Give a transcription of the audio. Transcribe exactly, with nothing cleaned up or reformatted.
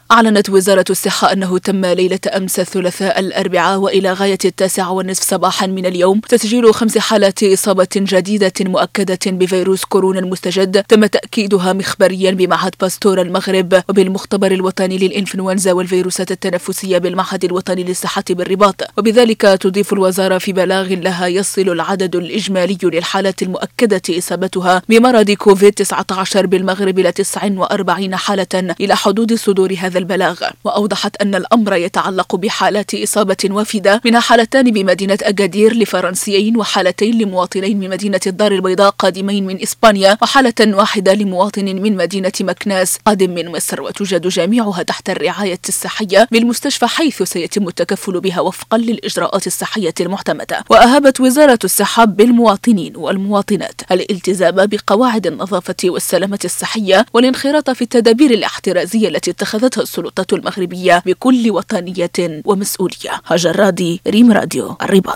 أعلنت وزارة الصحة أنه تم ليلة أمس الثلاثاء الأربعاء وإلى غاية التاسعة والنصف صباحا من اليوم تسجيل خمس حالات إصابة جديدة مؤكدة بفيروس كورونا المستجد تم تأكيدها مخبريا بمعهد باستور المغرب وبالمختبر الوطني للإنفلونزا والفيروسات التنفسية بالمعهد الوطني للصحة بالرباط. وبذلك تضيف الوزارة في بلاغ لها يصل العدد الإجمالي للحالات المؤكدة إصابتها بمرض كوفيد تسعة عشر بالمغرب إلى تسع وأربعين حالة إلى حدود صدور هذا البلاغ. وأوضحت أن الأمر يتعلق بحالات إصابة وافدة منها حالتان بمدينة أكادير لفرنسيين وحالتين لمواطنين من مدينة الدار البيضاء قادمين من إسبانيا وحالة واحدة لمواطن من مدينة مكناس قادم من مصر، وتوجد جميعها تحت الرعاية الصحية بالمستشفى حيث سيتم التكفل بها وفقا للإجراءات الصحية المعتمدة. وأهبت وزارة الصحة بالمواطنين والمواطنات الالتزام بقواعد النظافة والسلامة الصحية والانخراط في التدابير الاحترازية التي اتخذتها السلطات المغربية بكل وطنية ومسؤولية. هاجر رادي، ريم راديو الرباط.